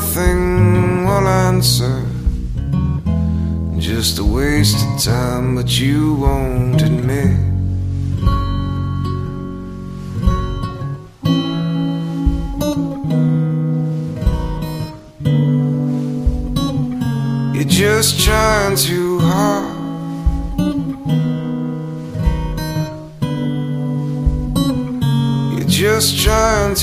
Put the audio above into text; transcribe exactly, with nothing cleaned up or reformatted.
nothing will answer. Just a waste of time, but you won't admit. You're just trying too hard. You're just trying